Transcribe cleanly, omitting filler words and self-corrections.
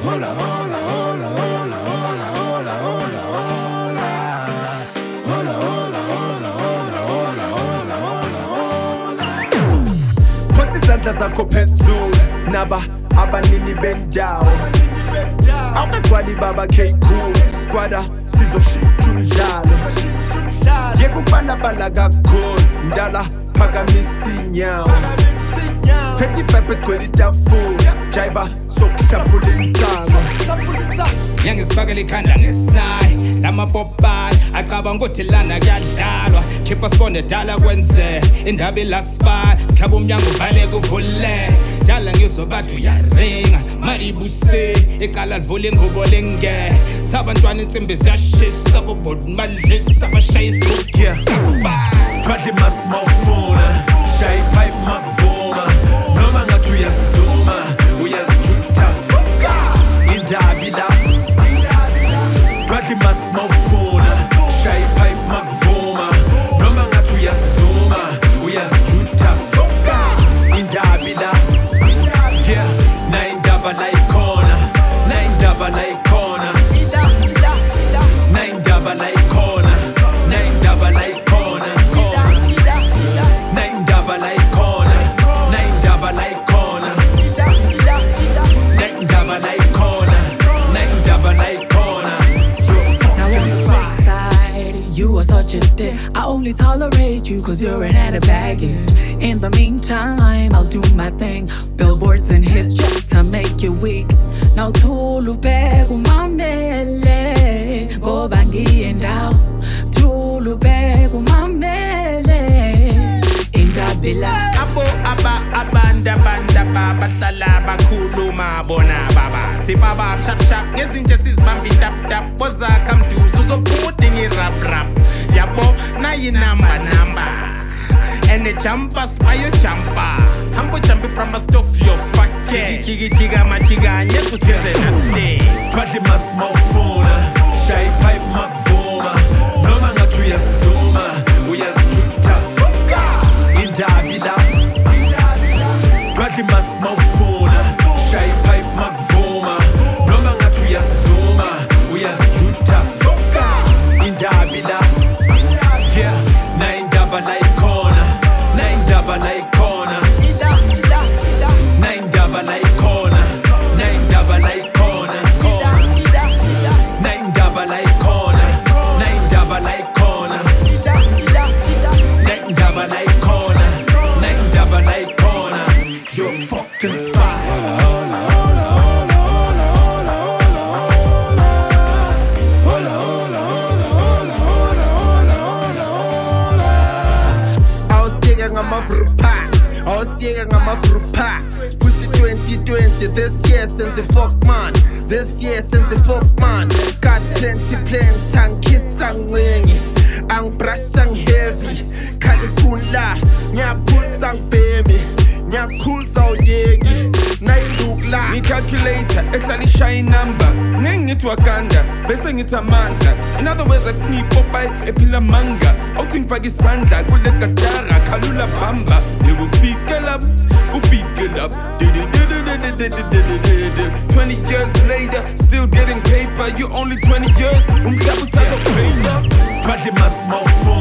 hola, hola, hola, hola, hola, hola, hola, hola. Hola, hola, hola, hola, hola, hola, hola, hola. Put isandla zakho phezulu naba abanini bendawo. Awukagcwali baba K-Cool squadda sizoshintsha umdlalo. Yeke ukubalabala kakhulu ndala phakamisa inyawo. Petty pepper square itafula Jiva sokuhlapula intamo. Nyangisifakela ikhanda ngesinayi lamapopayi acabanga ukuthi lana kuyadlalwa khipha sibone dala kwenze indaba ilaspayi sikhaba umnyango uvale kuvule dala ngizobathi uyaringa mali ibuse icala livula ingubo lenge sabantwana insimbi ziyashisa bobodi malisa abashaya isigubhu Badly mask mawufuna shaya ipipe makuvuma noma ngathi uyazuma uyazijutha suka indabi la Badly mask mawufuna shaya ipipe makuvuma noma ngathi uyazuma uyazijutha suka indabi la yeah na indaba la ikhona na indaba la ikhona na indaba la ikhona na indaba la ikhona na indaba la ikhona na indaba la ikhona na indaba la ikhona na indaba la ikhona. Now on the flip side, you are such a dick. I only tolerate you cause you're an added baggage. In the meantime, I'll do my thing. Billboards and hits just to make you weak. Now Tulu Begu Mamele Bobangi and out Tulu Begu Mamele Indabila Abo aba abanda banda baba hlala bakhuluma bona baba sibaba shap shap ngezinto sizibambi tap tap bozakha mduzu uzophuma ngi-rap rap yabo nayi number and the jumpers fire jumper hambo jump from a stuff your fuck chiga machiga nyekusize nate Badly mask mawufuna shaya ipipe makuvuma noma ngathi uyazuma uyazijutha suka indabi la Badly mask mawufuna shaya ipipe makuvuma noma ngathi uyazuma uyazijutha suka indabi la yeah na indaba la ikhona na indaba la ikhona na indaba la ikhona na indaba la ikhona na indaba la ikhona na indaba la ikhona na indaba la ikhona na indaba la ikhona. You're fucking spy. Ausjäger ngama-Vrpa Push it 2020 This year since a fuck man This year since a fuck man Got plenty plans Angikissa ngingi Angibrush heavy Khali skula Ngiyaphuza ngibhemi Ngiyakhuza uyeki Nayilukla Ngicalculator ehlala ishaya number ngeke ngithi Wakanda bese ngithi Amandla. In other words akusini Popeye ephila manga awuthi ngifaka isandla kule gatara khalula bamba ngikufike lapho ubike lapho 20 years later still getting paper you only 20 years umhlaba usazophela. Badly mask mawufuna